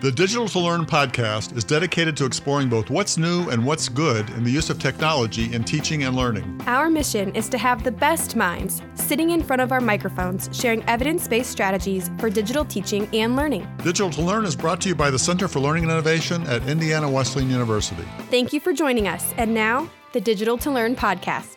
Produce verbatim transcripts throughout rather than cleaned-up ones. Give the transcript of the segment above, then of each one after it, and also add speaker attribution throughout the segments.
Speaker 1: The Digital to Learn podcast is dedicated to exploring both what's new and what's good in the use of technology in teaching and learning.
Speaker 2: Our mission is to have the best minds sitting in front of our microphones sharing evidence-based strategies for digital teaching and learning.
Speaker 1: Digital to Learn is brought to you by the Center for Learning and Innovation at Indiana Wesleyan University.
Speaker 2: Thank you for joining us. And now, the Digital to Learn podcast.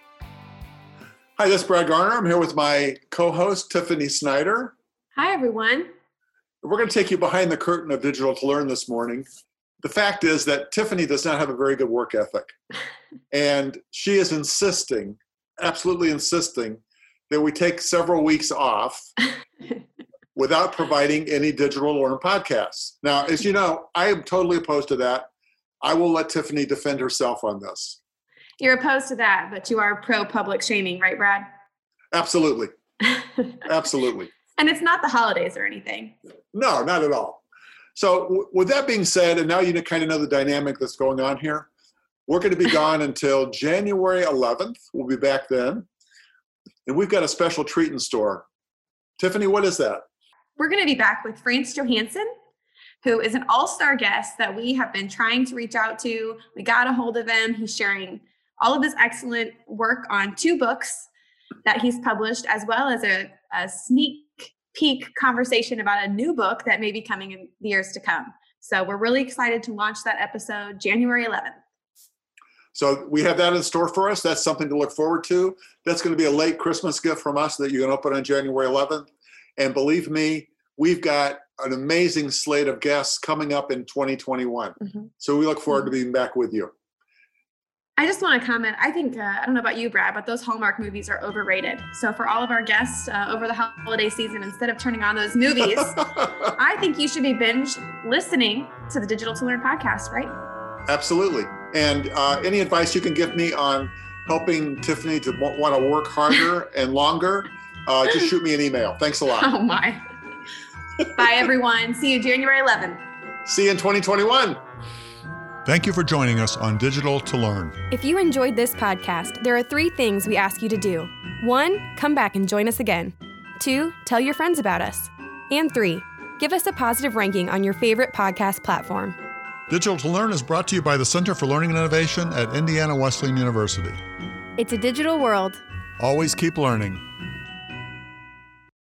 Speaker 1: Hi, this is Brad Garner. I'm here with my co-host, Tiffany Snyder.
Speaker 3: Hi, everyone.
Speaker 1: We're going to take you behind the curtain of Digital to Learn this morning. The fact is that Tiffany does not have a very good work ethic. And she is insisting, absolutely insisting, that we take several weeks off without providing any Digital to Learn podcasts. Now, as you know, I am totally opposed to that. I will let Tiffany defend herself on this.
Speaker 3: You're opposed to that, but you are pro-public shaming, right, Brad?
Speaker 1: Absolutely. Absolutely.
Speaker 3: And it's not the holidays or anything.
Speaker 1: No, not at all. So w- with that being said, and now you kind of know the dynamic that's going on here, we're going to be gone until January eleventh. We'll be back then. And we've got a special treat in store. Tiffany, what is that?
Speaker 3: We're going to be back with France Johansson, who is an all-star guest that we have been trying to reach out to. We got a hold of him. He's sharing all of his excellent work on two books that he's published, as well as a, a sneak peek conversation about a new book that may be coming in the years to come. So we're really excited to launch that episode January eleventh.
Speaker 1: So we have that in store for us. That's something to look forward to. That's going to be a late Christmas gift from us that you can open on January eleventh. And believe me, we've got an amazing slate of guests coming up in twenty twenty-one. Mm-hmm. So we look forward mm-hmm. to being back with you.
Speaker 3: I just want to comment. I think, uh, I don't know about you, Brad, but those Hallmark movies are overrated. So for all of our guests uh, over the holiday season, instead of turning on those movies, I think you should be binge listening to the Digital to Learn podcast, right?
Speaker 1: Absolutely. And uh, any advice you can give me on helping Tiffany to w- want to work harder and longer, uh, just shoot me an email. Thanks a lot.
Speaker 3: Oh, my. Bye, everyone. See you January eleventh.
Speaker 1: See you in twenty twenty-one. Thank you for joining us on Digital to Learn.
Speaker 2: If you enjoyed this podcast, there are three things we ask you to do. One, come back and join us again. Two, tell your friends about us. And three, give us a positive ranking on your favorite podcast platform.
Speaker 1: Digital to Learn is brought to you by the Center for Learning and Innovation at Indiana Wesleyan University.
Speaker 2: It's a digital world.
Speaker 1: Always keep learning.